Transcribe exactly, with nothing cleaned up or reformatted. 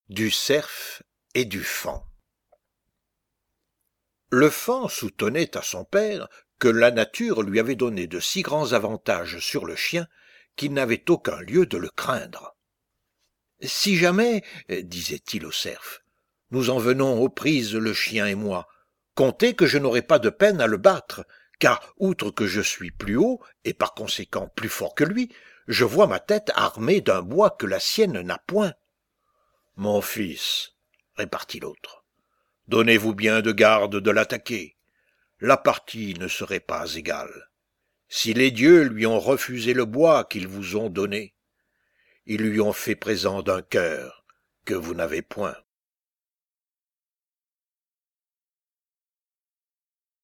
Du cerf et du faon. Le faon soutenait à son père que la nature lui avait donné de si grands avantages sur le chien qu'il n'avait aucun lieu de le craindre. « Si jamais, disait-il au cerf, nous en venons aux prises le chien et moi, comptez que je n'aurai pas de peine à le battre, car outre que je suis plus haut et par conséquent plus fort que lui, je vois ma tête armée d'un bois que la sienne n'a point. » « Mon fils, répartit l'autre, donnez-vous bien de garde de l'attaquer. La partie ne serait pas égale. Si les dieux lui ont refusé le bois qu'ils vous ont donné, ils lui ont fait présent d'un cœur que vous n'avez point.